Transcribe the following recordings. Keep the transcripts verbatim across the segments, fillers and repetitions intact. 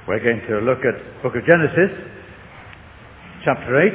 We're going to look at the book of Genesis, chapter eight,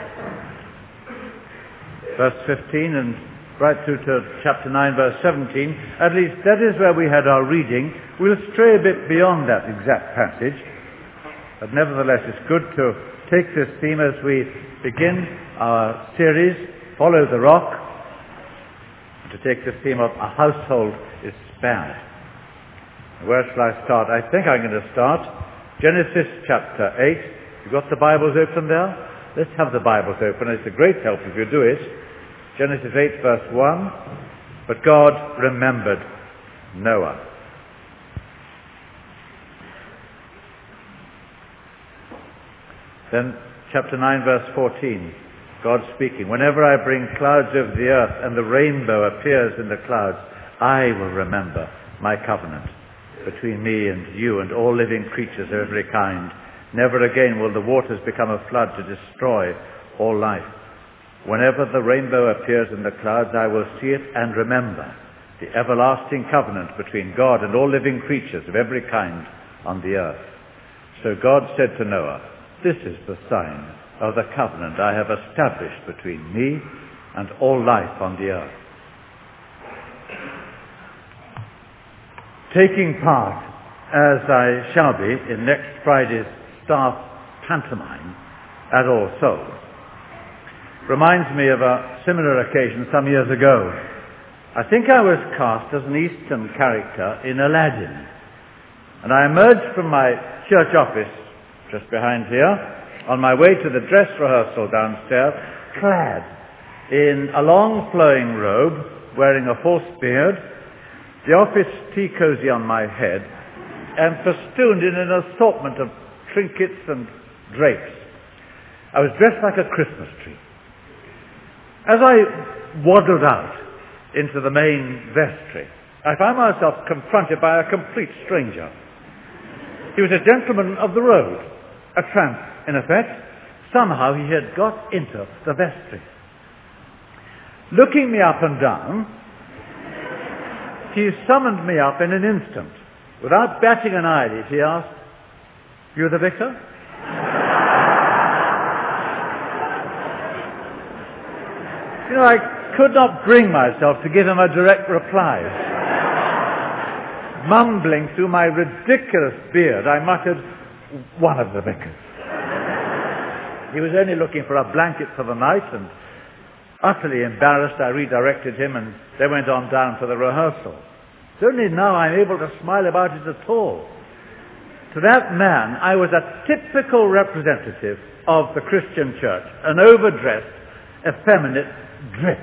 verse fifteen, and right through to chapter nine, verse seventeen. At least that is where we had our reading. We'll stray a bit beyond that exact passage, but nevertheless it's good to take this theme as we begin our series, Follow the Rock, and to take this theme of A Household is Spared. Where shall I start? I think I'm going to start Genesis chapter eight. You've got the Bibles open there? Let's have the Bibles open. It's a great help if you do it. Genesis eight verse one. But God remembered Noah. Then chapter nine verse fourteen. God speaking. Whenever I bring clouds over the earth and the rainbow appears in the clouds, I will remember my covenant between me and you and all living creatures of every kind. Never again will the waters become a flood to destroy all life. Whenever the rainbow appears in the clouds, I will see it and remember the everlasting covenant between God and all living creatures of every kind on the earth. So God said to Noah, this is the sign of the covenant I have established between me and all life on the earth. Taking part, as I shall be, in next Friday's staff pantomime at All Souls, reminds me of a similar occasion some years ago. I think I was cast as an Eastern character in Aladdin, and I emerged from my church office, just behind here, on my way to the dress rehearsal downstairs, clad in a long flowing robe, wearing a false beard, the office tea cosy on my head, and festooned in an assortment of trinkets and drapes. I was dressed like a Christmas tree. As I waddled out into the main vestry, I found myself confronted by a complete stranger. He was a gentleman of the road, a tramp in effect. Somehow he had got into the vestry. Looking me up and down, he summoned me up in an instant. Without batting an eyelid, he asked, "You the vicar?" You know, I could not bring myself to give him a direct reply. Mumbling through my ridiculous beard, I muttered, "One of the vicars." He was only looking for a blanket for the night, and utterly embarrassed, I redirected him, and they went on down for the rehearsal. It's only now I'm able to smile about it at all. To that man, I was a typical representative of the Christian church, an overdressed, effeminate drip.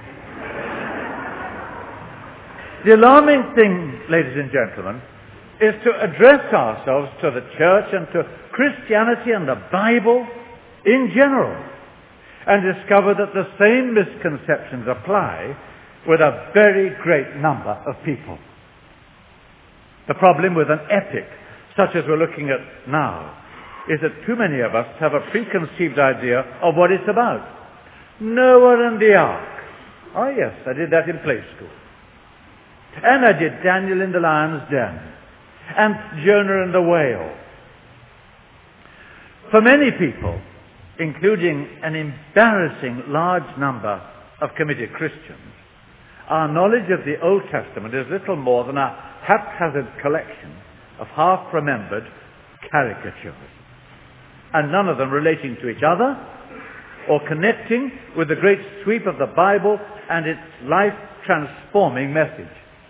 The alarming thing, ladies and gentlemen, is to address ourselves to the church and to Christianity and the Bible in general, and discover that the same misconceptions apply with a very great number of people. The problem with an epic such as we're looking at now is that too many of us have a preconceived idea of what it's about. Noah and the Ark. Oh yes, I did that in play school. And I did Daniel in the Lion's Den. And Jonah and the Whale. For many people, including an embarrassing large number of committed Christians, our knowledge of the Old Testament is little more than a haphazard collection of half-remembered caricatures, and none of them relating to each other or connecting with the great sweep of the Bible and its life-transforming message.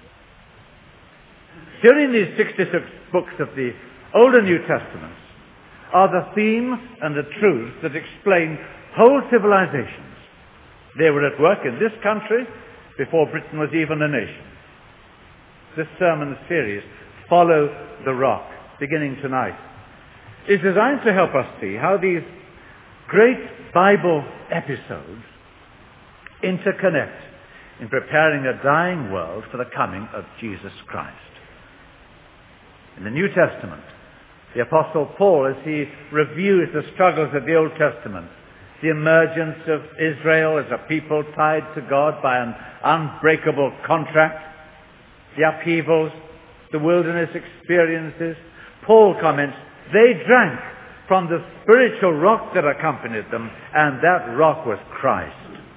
During these sixty-six books of the Old and New Testaments are the themes and the truths that explain whole civilizations. They were at work in this country before Britain was even a nation. This sermon series, Follow the Rock, beginning tonight, is designed to help us see how these great Bible episodes interconnect in preparing a dying world for the coming of Jesus Christ. In the New Testament, the Apostle Paul, as he reviews the struggles of the Old Testament, the emergence of Israel as a people tied to God by an unbreakable contract, the upheavals, the wilderness experiences, Paul comments, They drank from the spiritual rock that accompanied them, and that rock was Christ.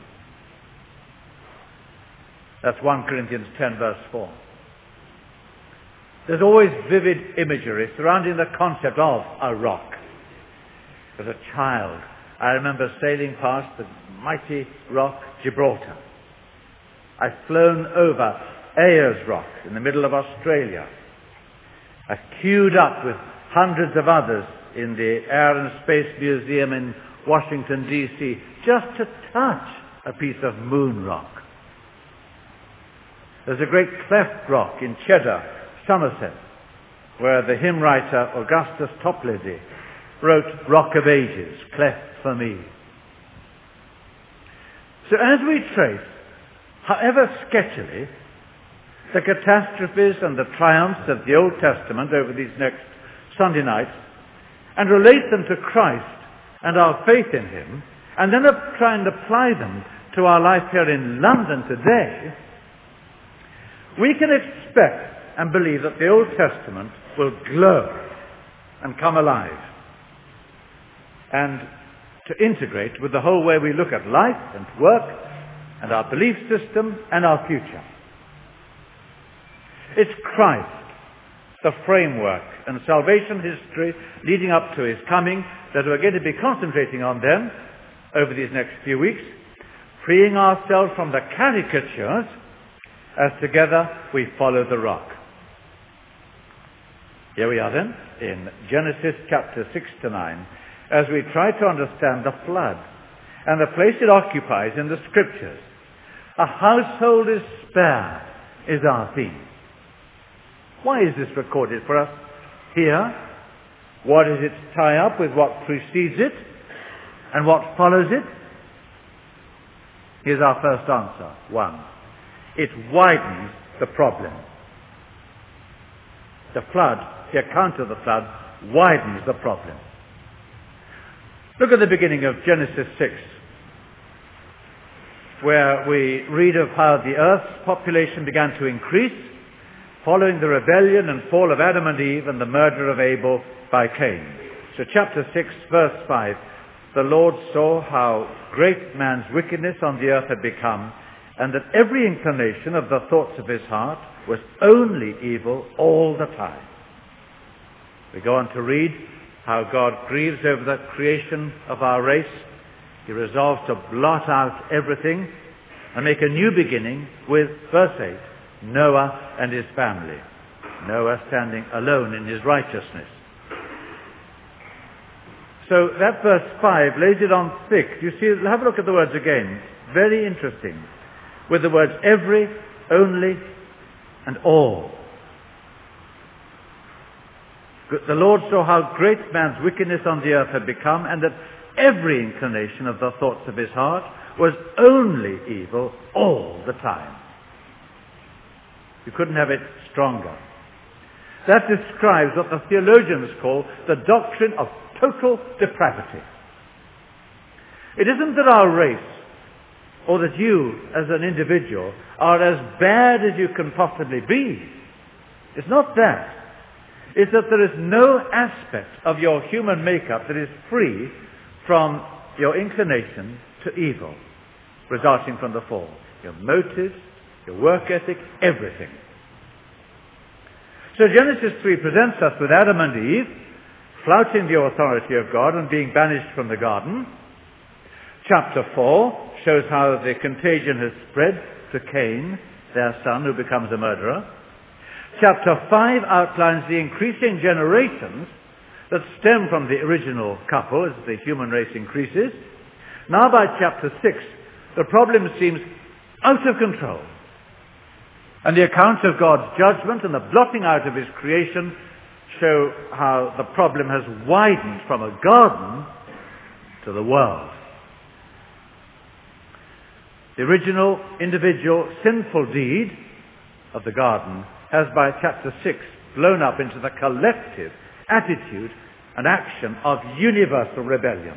That's First Corinthians ten verse four. There's always vivid imagery surrounding the concept of a rock. As a child, I remember sailing past the mighty rock Gibraltar. I've flown over Ayers Rock in the middle of Australia. I've queued up with hundreds of others in the Air and Space Museum in Washington, D C, just to touch a piece of moon rock. There's a great cleft rock in Cheddar, Somerset, where the hymn writer Augustus Toplady wrote Rock of Ages, cleft for me. So as we trace, however sketchily, the catastrophes and the triumphs of the Old Testament over these next Sunday nights, and relate them to Christ and our faith in him, and then try and apply them to our life here in London today, we can expect and believe that the Old Testament will glow and come alive, and to integrate with the whole way we look at life and work and our belief system and our future. It's Christ, the framework and salvation history leading up to his coming, that we're going to be concentrating on then over these next few weeks, freeing ourselves from the caricatures as together we follow the rock. Here we are then in Genesis chapter six to nine, as we try to understand the flood and the place it occupies in the scriptures. A household is spared is our theme. Why is this recorded for us here? What is its tie-up with what precedes it and what follows it? Here's our first answer. One, it widens the problem. The flood, the account of the flood, widens the problem. Look at the beginning of Genesis six, where we read of how the earth's population began to increase following the rebellion and fall of Adam and Eve and the murder of Abel by Cain. So chapter six, verse five, the Lord saw how great man's wickedness on the earth had become, and that every inclination of the thoughts of his heart was only evil all the time. We go on to read how God grieves over the creation of our race. He resolves to blot out everything and make a new beginning with, verse eight, Noah and his family. Noah standing alone in his righteousness. So that verse five lays it on thick. You see, have a look at the words again. Very interesting. With the words every, only, and all. The Lord saw how great man's wickedness on the earth had become, and that every inclination of the thoughts of his heart was only evil all the time. You couldn't have it stronger. That describes what the theologians call the doctrine of total depravity. It isn't that our race, or that you as an individual, are as bad as you can possibly be. It's not that. It's that there is no aspect of your human makeup that is free from your inclination to evil resulting from the fall. Your motives, your work ethic, everything. So Genesis three presents us with Adam and Eve flouting the authority of God and being banished from the garden. Chapter four shows how the contagion has spread to Cain, their son, who becomes a murderer. Chapter five outlines the increasing generations that stem from the original couple as the human race increases. Now by chapter six, the problem seems out of control. And the accounts of God's judgment and the blotting out of his creation show how the problem has widened from a garden to the world. The original individual sinful deed of the garden has by chapter six blown up into the collective attitude and action of universal rebellion.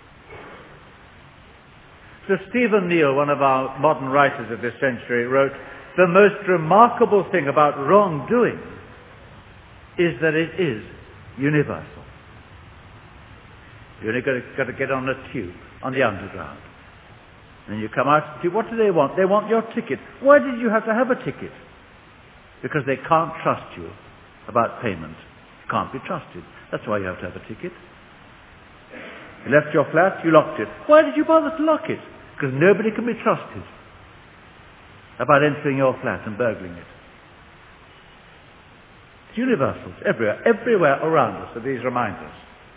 So Stephen Neal, one of our modern writers of this century, wrote, "The most remarkable thing about wrongdoing is that it is universal." You only got to, got to get on a tube, on the underground. And you come out, what do they want? They want your ticket. Why did you have to have a ticket? Because they can't trust you about payment. You can't be trusted. That's why you have to have a ticket. You left your flat, you locked it. Why did you bother to lock it? Because nobody can be trusted about entering your flat and burgling it. It's universal, everywhere, everywhere around us are these reminders.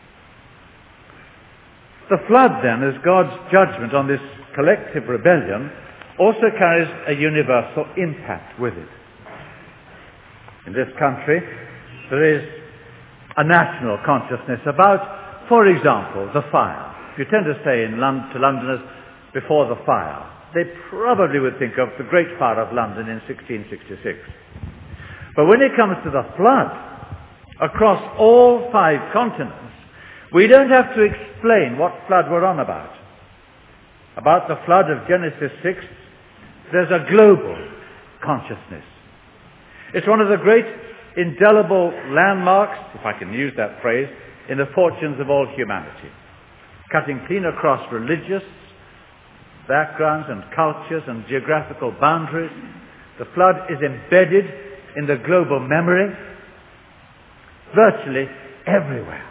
The flood then, as God's judgment on this collective rebellion, also carries a universal impact with it. In this country, there is a national consciousness about, for example, the fire. If you tend to say in London, to Londoners before the fire, they probably would think of the Great Fire of London in sixteen sixty-six. But when it comes to the flood, across all five continents, we don't have to explain what flood we're on about. About the flood of Genesis six, there's a global consciousness. It's one of the great indelible landmarks, if I can use that phrase, in the fortunes of all humanity. Cutting clean across religious backgrounds and cultures and geographical boundaries, the flood is embedded in the global memory virtually everywhere.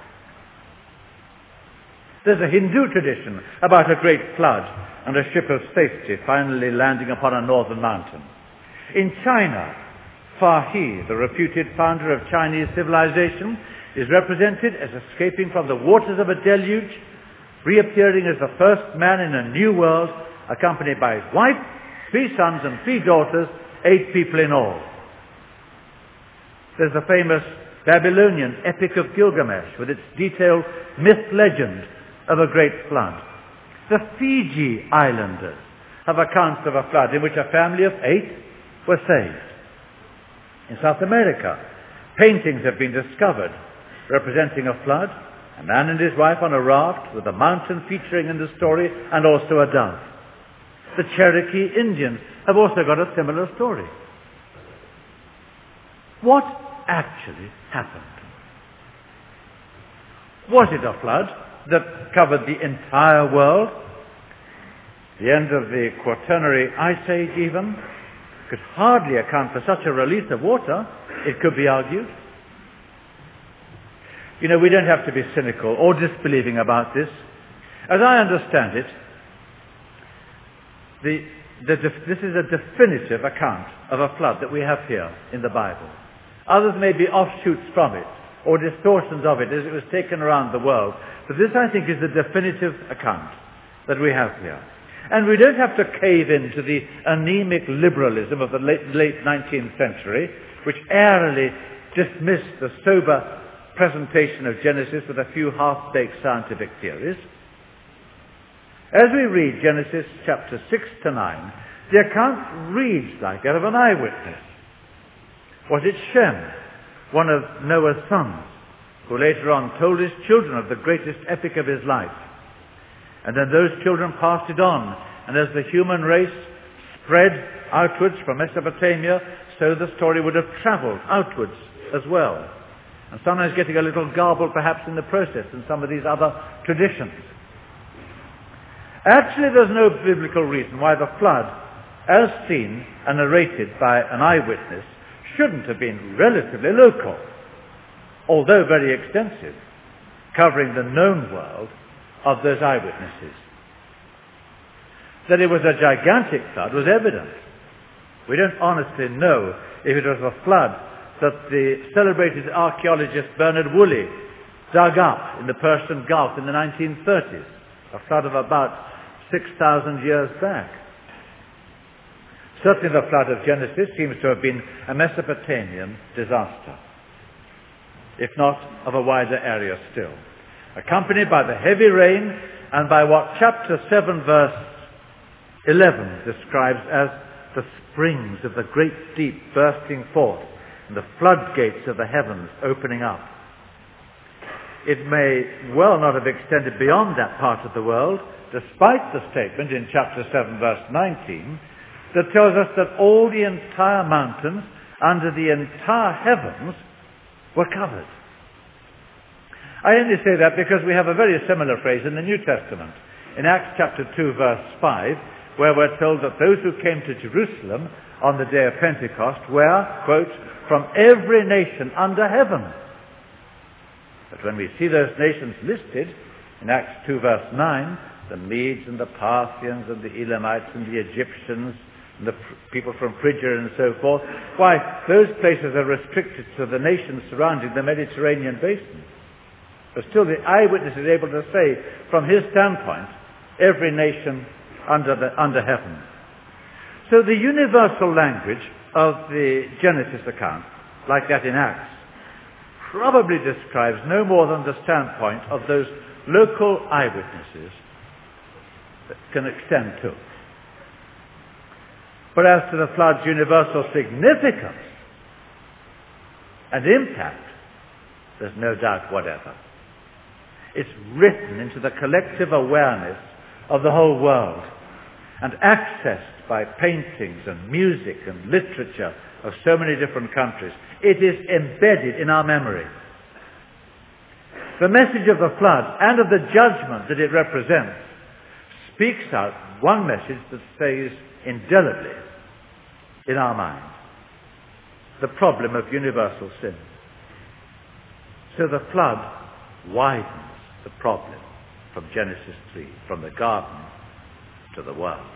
There's a Hindu tradition about a great flood and a ship of safety finally landing upon a northern mountain. In China, Fa He, the reputed founder of Chinese civilization, is represented as escaping from the waters of a deluge, reappearing as the first man in a new world, accompanied by his wife, three sons and three daughters, eight people in all. There's the famous Babylonian Epic of Gilgamesh with its detailed myth legend of a great flood. The Fiji Islanders have accounts of a flood in which a family of eight were saved. In South America, paintings have been discovered representing a flood, a man and his wife on a raft with a mountain featuring in the story and also a dove. The Cherokee Indians have also got a similar story. What actually happened? Was it a flood that covered the entire world? The end of the Quaternary Ice Age even could hardly account for such a release of water, it could be argued. You know, we don't have to be cynical or disbelieving about this. As I understand it, the, the, this is a definitive account of a flood that we have here in the Bible. Others may be offshoots from it or distortions of it as it was taken around the world. But this, I think, is the definitive account that we have here. And we don't have to cave into the anemic liberalism of the late, late nineteenth century, which airily dismissed the sober presentation of Genesis with a few half-baked scientific theories. As we read Genesis chapter six to nine, the account reads like that of an eyewitness. Was it Shem, one of Noah's sons, who later on told his children of the greatest epic of his life? And then those children passed it on, and as the human race spread outwards from Mesopotamia, so the story would have traveled outwards as well. And sometimes getting a little garbled perhaps in the process in some of these other traditions. Actually, there's no biblical reason why the flood, as seen and narrated by an eyewitness, shouldn't have been relatively local, although very extensive, covering the known world of those eyewitnesses. That it was a gigantic flood was evident. We don't honestly know if it was a flood that the celebrated archaeologist Bernard Woolley dug up in the Persian Gulf in the nineteen thirties, a flood of about six thousand years back. Certainly the flood of Genesis seems to have been a Mesopotamian disaster, if not of a wider area still, accompanied by the heavy rain and by what chapter seven verse eleven describes as the springs of the great deep bursting forth and the floodgates of the heavens opening up. It may well not have extended beyond that part of the world, despite the statement in chapter seven verse nineteen that tells us that all the entire mountains under the entire heavens were covered. I only say that because we have a very similar phrase in the New Testament. In Acts chapter two, verse five, where we're told that those who came to Jerusalem on the day of Pentecost were, quote, from every nation under heaven. But when we see those nations listed in Acts two, verse nine, the Medes and the Parthians and the Elamites and the Egyptians and the people from Phrygia and so forth, why, those places are restricted to the nations surrounding the Mediterranean basin. But still the eyewitness is able to say, from his standpoint, every nation under, the, under heaven. So the universal language of the Genesis account, like that in Acts, probably describes no more than the standpoint of those local eyewitnesses that can extend to. But as to the flood's universal significance and impact, there's no doubt whatever. It's written into the collective awareness of the whole world and accessed by paintings and music and literature of so many different countries. It is embedded in our memory. The message of the flood and of the judgment that it represents speaks out one message that stays indelibly in our minds: the problem of universal sin. So the flood widens the problem from Genesis three, from the garden to the world.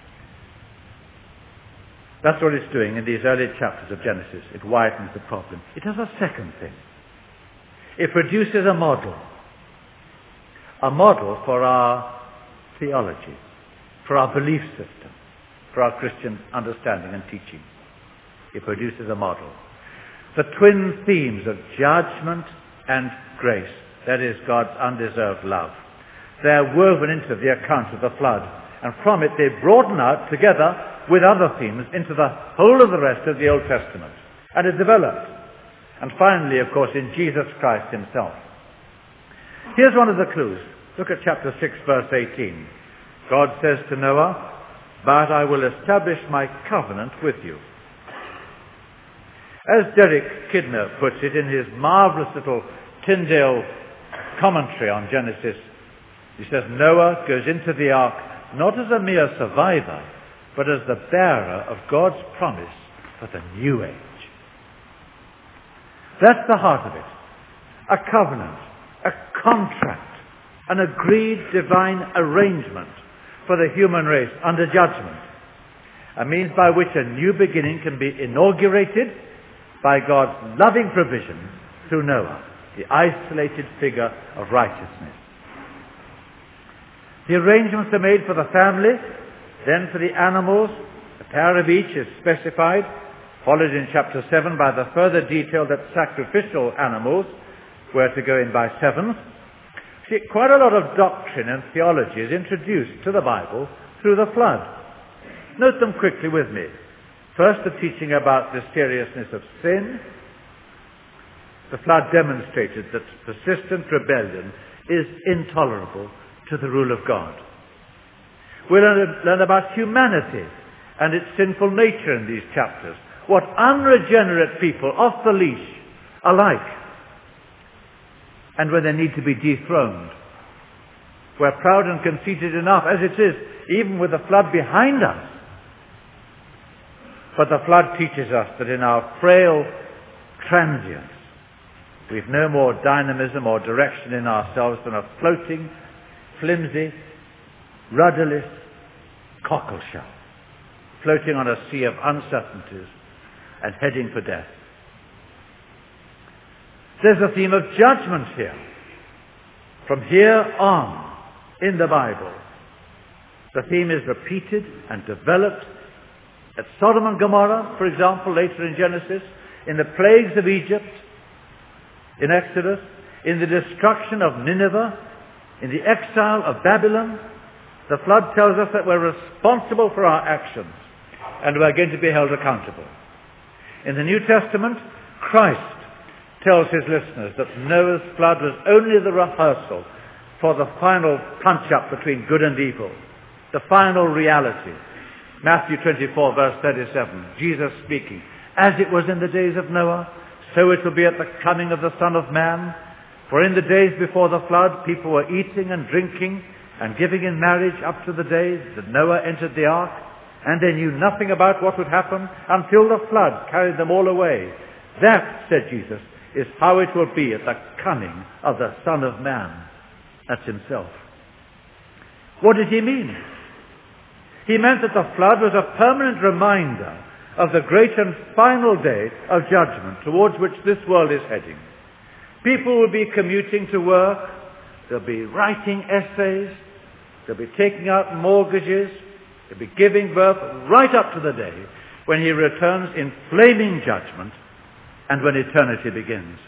That's what it's doing in these early chapters of Genesis. It widens the problem. It does a second thing. It produces a model. A model for our theology, for our belief system, for our Christian understanding and teaching. It produces a model. The twin themes of judgment and grace, that is, God's undeserved love, they're woven into the account of the flood, and from it they broaden out together with other themes into the whole of the rest of the Old Testament. And it developed. And finally, of course, in Jesus Christ himself. Here's one of the clues. Look at chapter six, verse eighteen. God says to Noah, "But I will establish my covenant with you." As Derek Kidner puts it in his marvelous little Tyndale commentary on Genesis, he says, Noah goes into the ark not as a mere survivor, but as the bearer of God's promise for the new age. That's the heart of it. A covenant, a contract, an agreed divine arrangement for the human race under judgment. A means by which a new beginning can be inaugurated by God's loving provision through Noah, the isolated figure of righteousness. The arrangements are made for the family, then for the animals. A pair of each is specified, followed in chapter seven by the further detail that sacrificial animals were to go in by sevens. See, quite a lot of doctrine and theology is introduced to the Bible through the flood. Note them quickly with me. First, the teaching about the seriousness of sin. The flood demonstrated that persistent rebellion is intolerable to the rule of God. We'll learn, learn about humanity and its sinful nature in these chapters. What unregenerate people off the leash are like. And when they need to be dethroned. We're proud and conceited enough as it is, even with the flood behind us. But the flood teaches us that in our frail transience, we've no more dynamism or direction in ourselves than a floating, flimsy, rudderless cockleshell, floating on a sea of uncertainties and heading for death. There's a theme of judgment here. From here on in the Bible, the theme is repeated and developed at Sodom and Gomorrah, for example, later in Genesis, in the plagues of Egypt, in Exodus, in the destruction of Nineveh, in the exile of Babylon. The flood tells us that we're responsible for our actions and we're going to be held accountable. In the New Testament, Christ tells his listeners that Noah's flood was only the rehearsal for the final punch-up between good and evil, the final reality. Matthew twenty-four, verse thirty-seven, Jesus speaking, "As it was in the days of Noah, so it will be at the coming of the Son of Man. For in the days before the flood, people were eating and drinking and giving in marriage up to the days that Noah entered the ark, and they knew nothing about what would happen until the flood carried them all away. That, said Jesus, is how it will be at the coming of the Son of Man. That's himself. What did he mean? He meant that the flood was a permanent reminder of the great and final day of judgment towards which this world is heading. People will be commuting to work, they'll be writing essays, they'll be taking out mortgages, they'll be giving birth right up to the day when he returns in flaming judgment and when eternity begins.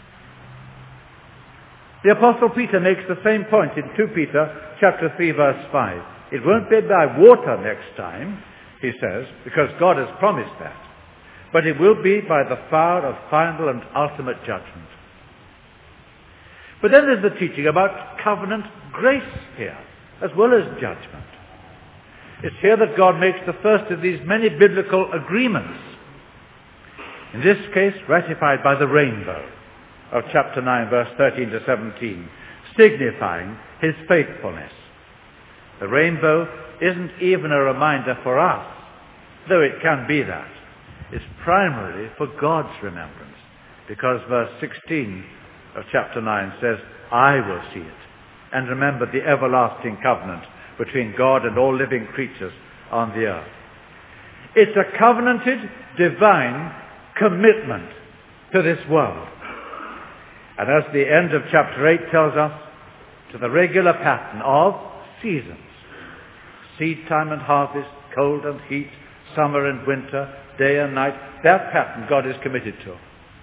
The Apostle Peter makes the same point in Second Peter chapter three verse five. It won't be by water next time, he says, because God has promised that. But it will be by the fire of final and ultimate judgment. But then there's the teaching about covenant grace here, as well as judgment. It's here that God makes the first of these many biblical agreements. In this case, ratified by the rainbow of chapter nine, verse thirteen to seventeen, signifying his faithfulness. The rainbow isn't even a reminder for us, though it can be that. It's primarily for God's remembrance, because verse sixteen of chapter nine says, I will see it, and remember the everlasting covenant between God and all living creatures on the earth. It's a covenanted, divine commitment to this world. And as the end of chapter eight tells us, to the regular pattern of seasons, seed time and harvest, cold and heat, summer and winter, day and night, that pattern God is committed to.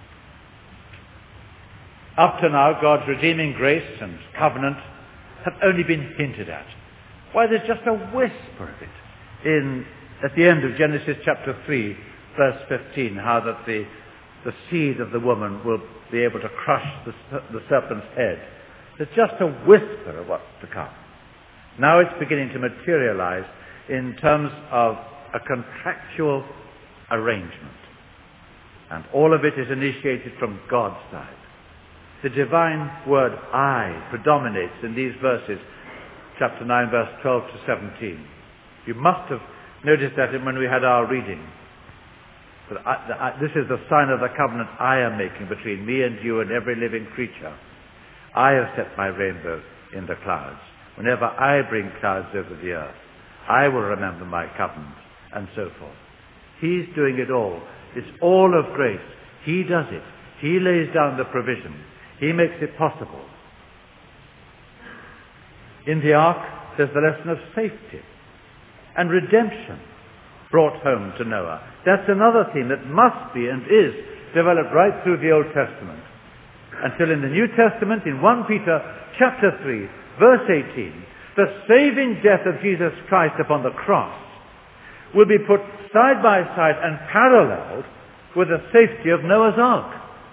Up to now, God's redeeming grace and covenant have only been hinted at. Why, there's just a whisper of it in at the end of Genesis chapter three, verse fifteen, how that the, the seed of the woman will be able to crush the, the serpent's head. There's just a whisper of what's to come. Now it's beginning to materialize in terms of a contractual arrangement. And all of it is initiated from God's side. The divine word I predominates in these verses, chapter nine, verse twelve to seventeen. You must have noticed that when we had our reading. But I, the, I, this is the sign of the covenant I am making between me and you and every living creature. I have set my rainbow in the clouds. Whenever I bring clouds over the earth, I will remember my covenant, and so forth. He's doing it all. It's all of grace. He does it. He lays down the provision. He makes it possible. In the ark, there's the lesson of safety and redemption brought home to Noah. That's another theme that must be and is developed right through the Old Testament. Until in the New Testament, in First Peter chapter three, verse eighteen, the saving death of Jesus Christ upon the cross will be put side by side and paralleled with the safety of Noah's ark.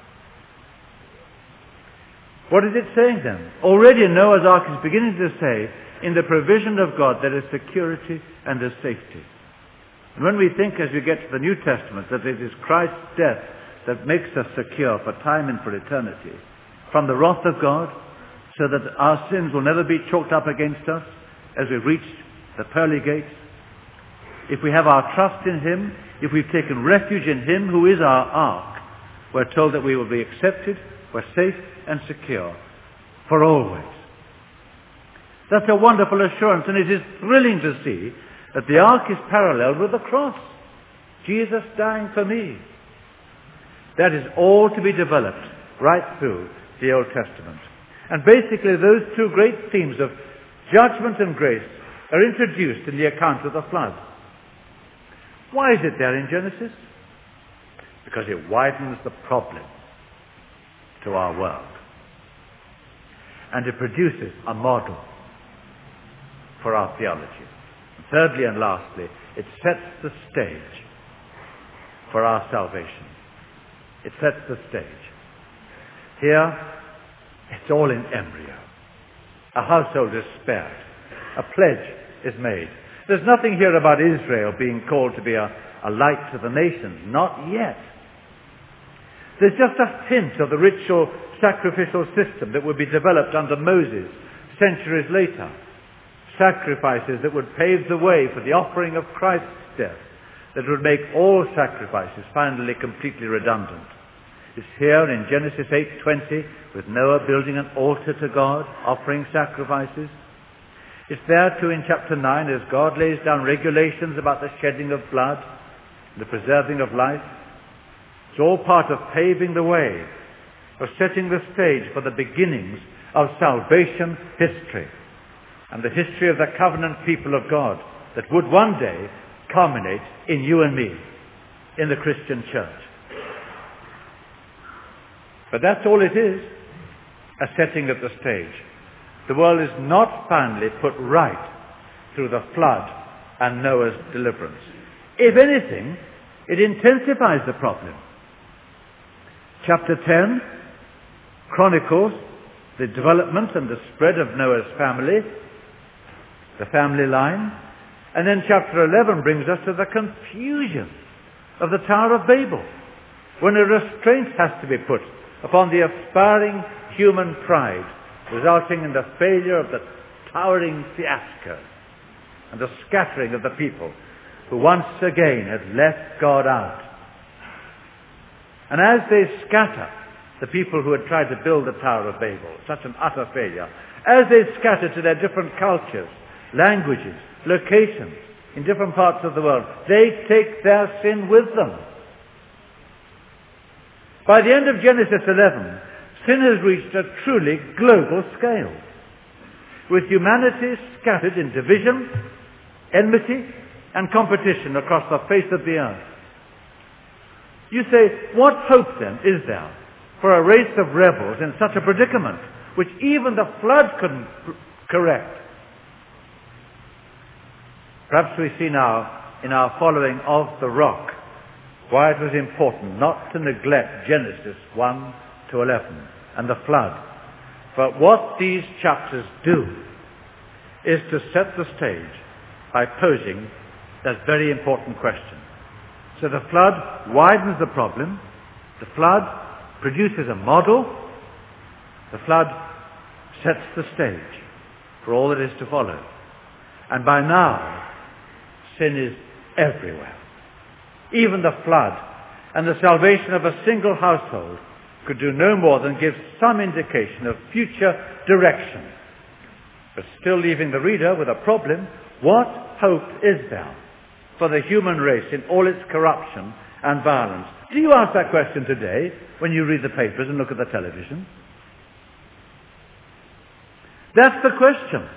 What is it saying then? Already Noah's ark is beginning to say, in the provision of God there is security and there's safety. And when we think as we get to the New Testament that it is Christ's death that makes us secure for time and for eternity from the wrath of God, so that our sins will never be chalked up against us as we reach the pearly gates. If we have our trust in him, if we've taken refuge in him who is our ark, we're told that we will be accepted, we're safe and secure for always. That's a wonderful assurance, and it is thrilling to see that the ark is paralleled with the cross. Jesus dying for me. That is all to be developed right through the Old Testament. And basically those two great themes of judgment and grace are introduced in the account of the flood. Why is it there in Genesis? Because it widens the problem to our world. And it produces a model for our theology. And thirdly and lastly, it sets the stage for our salvation. It sets the stage. Here, it's all in embryo. A household is spared. A pledge is made. There's nothing here about Israel being called to be a, a light to the nations. Not yet. There's just a hint of the ritual sacrificial system that would be developed under Moses centuries later. Sacrifices that would pave the way for the offering of Christ's death, that would make all sacrifices finally completely redundant. It's here in Genesis eight twenty, with Noah building an altar to God, offering sacrifices. It's there too in chapter nine, as God lays down regulations about the shedding of blood, the preserving of life. It's all part of paving the way, of setting the stage for the beginnings of salvation history, and the history of the covenant people of God that would one day culminate in you and me, in the Christian church. But that's all it is, a setting of the stage. The world is not finally put right through the flood and Noah's deliverance. If anything, it intensifies the problem. Chapter ten chronicles the development and the spread of Noah's family, the family line. And then chapter eleven brings us to the confusion of the Tower of Babel, when a restraint has to be put upon the aspiring human pride, resulting in the failure of the towering fiasco and the scattering of the people who once again had left God out. And as they scatter, the people who had tried to build the Tower of Babel, such an utter failure, as they scatter to their different cultures, languages, locations, in different parts of the world, they take their sin with them. By the end of Genesis eleven, sin has reached a truly global scale, with humanity scattered in division, enmity, and competition across the face of the earth. You say, what hope then is there for a race of rebels in such a predicament, which even the flood couldn't correct? Perhaps we see now in our following of the rock why it was important not to neglect Genesis one to eleven and the flood. But what these chapters do is to set the stage by posing that very important question. So the flood widens the problem. The flood produces a model. The flood sets the stage for all that is to follow. And by now, sin is everywhere. Even the flood and the salvation of a single household could do no more than give some indication of future direction. But still leaving the reader with a problem: what hope is there for the human race in all its corruption and violence? Do you ask that question today when you read the papers and look at the television? That's the question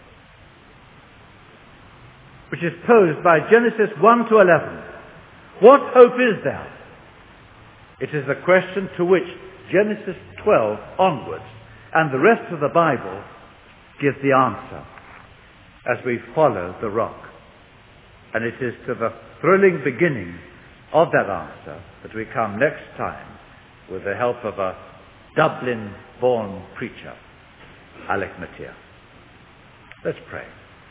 which is posed by Genesis one to eleven. What hope is there? It is the question to which Genesis twelve onwards and the rest of the Bible gives the answer as we follow the rock. And it is to the thrilling beginning of that answer that we come next time with the help of a Dublin-born preacher, Alec Matier. Let's pray.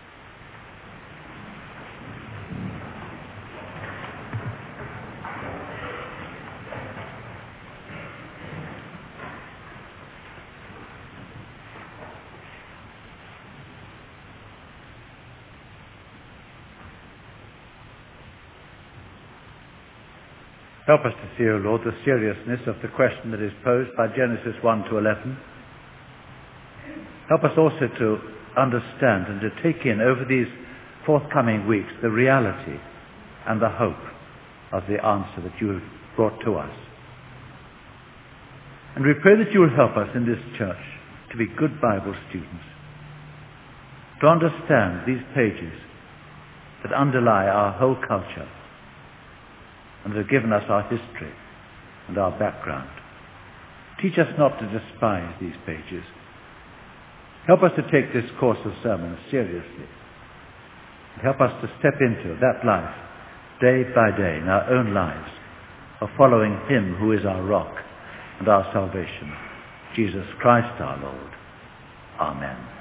Help us to see, O Lord, the seriousness of the question that is posed by Genesis one to eleven. Help us also to understand and to take in over these forthcoming weeks the reality and the hope of the answer that you have brought to us. And we pray that you will help us in this church to be good Bible students, to understand these pages that underlie our whole culture and have given us our history and our background. Teach us not to despise these pages. Help us to take this course of sermons seriously. And help us to step into that life day by day in our own lives of following him who is our rock and our salvation, Jesus Christ our Lord. Amen.